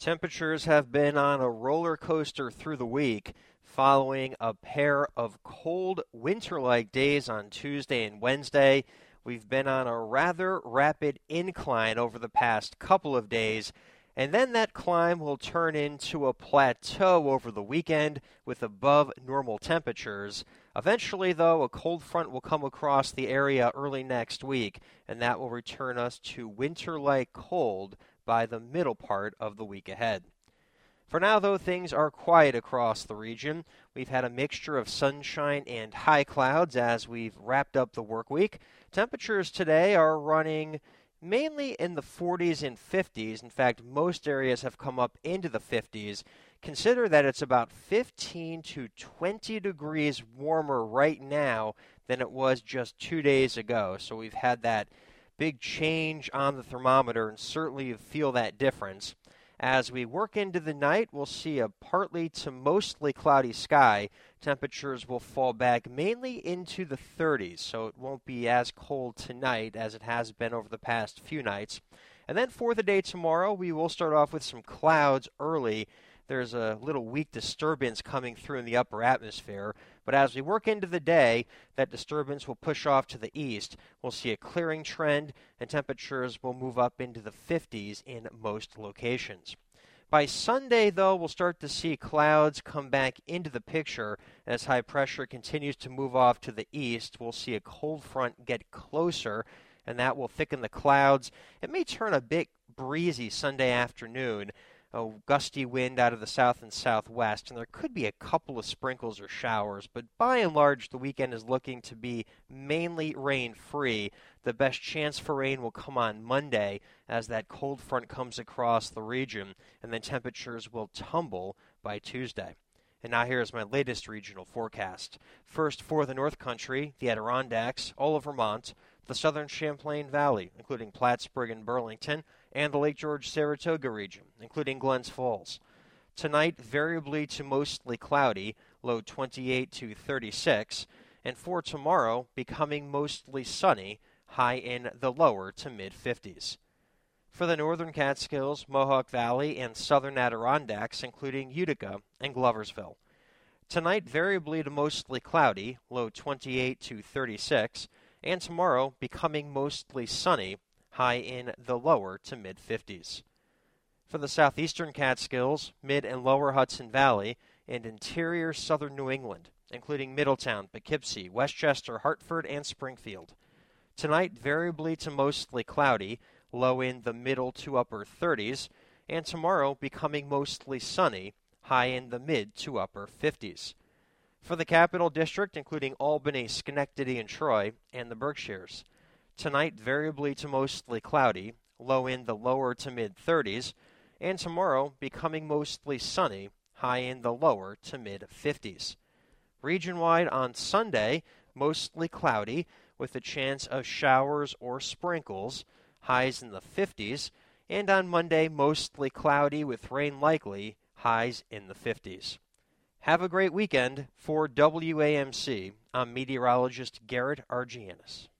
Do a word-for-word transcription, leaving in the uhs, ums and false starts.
Temperatures have been on a roller coaster through the week following a pair of cold winter-like days on Tuesday and Wednesday. We've been on a rather rapid incline over the past couple of days, and then that climb will turn into a plateau over the weekend with above normal temperatures. Eventually, though, a cold front will come across the area early next week, and that will return us to winter-like cold by the middle part of the week ahead. For now, though, things are quiet across the region. We've had a mixture of sunshine and high clouds as we've wrapped up the work week. Temperatures today are running mainly in the forties and fifties. In fact, most areas have come up into the fifties. Consider that it's about fifteen to twenty degrees warmer right now than it was just two days ago. So we've had that big change on the thermometer, and certainly you feel that difference. As we work into the night, we'll see a partly to mostly cloudy sky. Temperatures will fall back mainly into the thirties, so it won't be as cold tonight as it has been over the past few nights. And then for the day tomorrow, we will start off with some clouds early. There's a little weak disturbance coming through in the upper atmosphere, but as we work into the day, that disturbance will push off to the east. We'll see a clearing trend, and temperatures will move up into the fifties in most locations. By Sunday, though, we'll start to see clouds come back into the picture. As high pressure continues to move off to the east, we'll see a cold front get closer, and that will thicken the clouds. It may turn a bit breezy Sunday afternoon. A gusty wind out of the south and southwest, and there could be a couple of sprinkles or showers, but by and large, the weekend is looking to be mainly rain-free. The best chance for rain will come on Monday as that cold front comes across the region, and then temperatures will tumble by Tuesday. And now here's my latest regional forecast. First, for the North Country, the Adirondacks, all of Vermont, the southern Champlain Valley, including Plattsburgh and Burlington, and the Lake George-Saratoga region, including Glens Falls. Tonight, variably to mostly cloudy, low twenty-eight to thirty-six, and for tomorrow, becoming mostly sunny, high in the lower to mid-fifties. For the northern Catskills, Mohawk Valley, and southern Adirondacks, including Utica and Gloversville. Tonight, variably to mostly cloudy, low twenty-eight to thirty-six, and tomorrow, becoming mostly sunny, high in the lower to mid-fifties. For the southeastern Catskills, mid and lower Hudson Valley, and interior southern New England, including Middletown, Poughkeepsie, Westchester, Hartford, and Springfield. Tonight, variably to mostly cloudy, low in the middle to upper thirties, and tomorrow becoming mostly sunny, high in the mid to upper fifties. For the Capital District, including Albany, Schenectady, and Troy, and the Berkshires. Tonight, variably to mostly cloudy, low in the lower to mid-thirties, and tomorrow becoming mostly sunny, high in the lower to mid-fifties. Region-wide on Sunday, mostly cloudy, with a chance of showers or sprinkles, highs in the fifties, and on Monday, mostly cloudy with rain likely, highs in the fifties. Have a great weekend. For W A M C, I'm meteorologist Garrett Argianis.